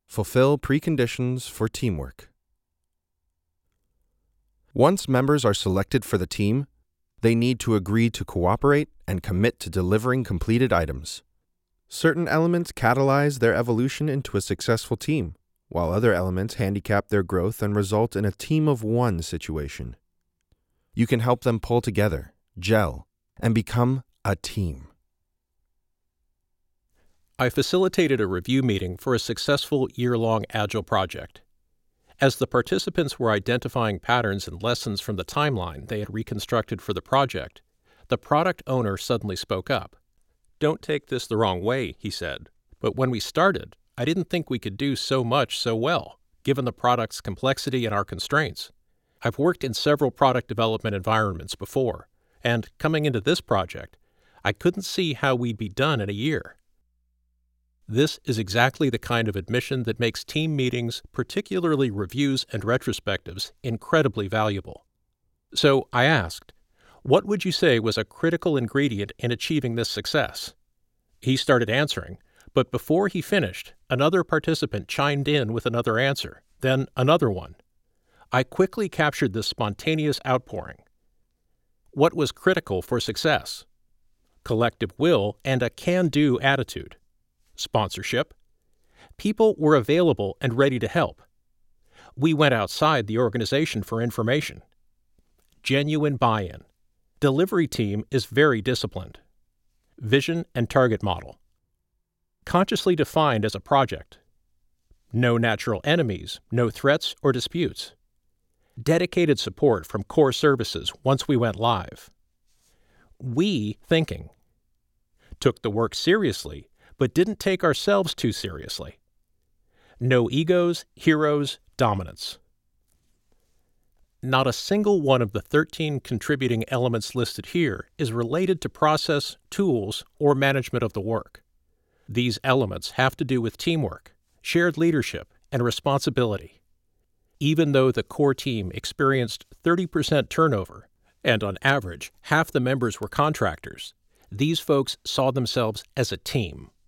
Fulfill preconditions for teamwork. Once members are selected for the team, they need to agree to cooperate and commit to delivering completed items. Certain elements catalyze their evolution into a successful team, while other elements handicap their growth and result in a team of one situation. You can help them pull together, gel, and become a team. I facilitated a review meeting for a successful year-long Agile project. As the participants were identifying patterns and lessons from the timeline they had reconstructed for the project, the product owner suddenly spoke up. "Don't take this the wrong way," he said, "but when we started, I didn't think we could do so much so well, given the product's complexity and our constraints. I've worked in several product development environments before, and coming into this project, I couldn't see how we'd be done in a year." This is exactly the kind of admission that makes team meetings, particularly reviews and retrospectives, incredibly valuable. So I asked, "What would you say was a critical ingredient in achieving this success?" He started answering, but before he finished, another participant chimed in with another answer, then another one. I quickly captured this spontaneous outpouring. What was critical for success? Collective will and a can-do attitude. Sponsorship. People were available and ready to help. We went outside the organization for information. Genuine buy-in. Delivery team is very disciplined. Vision and target model. Consciously defined as a project. No natural enemies, no threats or disputes. Dedicated support from core services once we went live. We thinking. Took the work seriously, but didn't take ourselves too seriously. No egos, heroes, dominance. Not a single one of the 13 contributing elements listed here is related to process, tools, or management of the work. These elements have to do with teamwork, shared leadership, and responsibility. Even though the core team experienced 30% turnover, and on average, half the members were contractors, these folks saw themselves as a team.